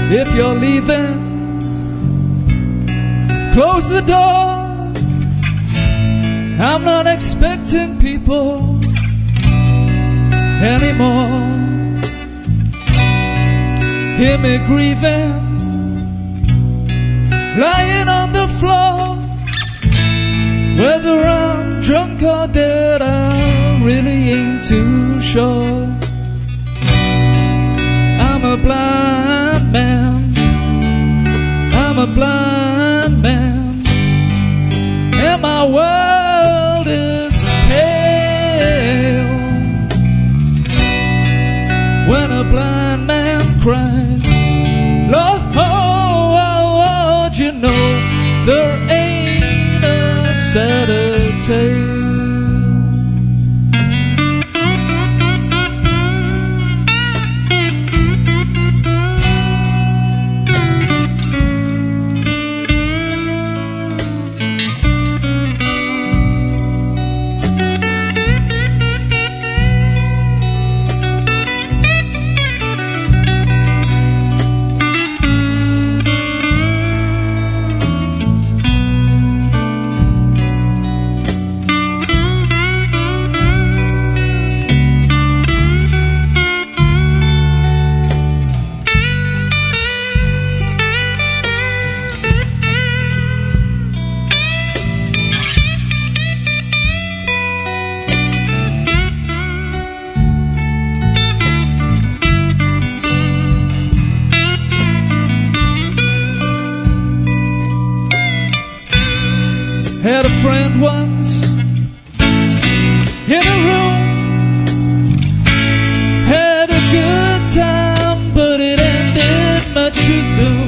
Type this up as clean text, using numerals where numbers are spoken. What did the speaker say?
If you're leaving, close the door. I'm not expecting people anymore. Hear me grieving, lying on the floor. Whether I'm drunk or dead, I really ain't too sure. I'm a blind man, I'm a blind man, and my world is pale. When a blind man cries, Lord, you know there ain't a sadder tale. Had a friend once in a room, had a good time, but it ended much too soon.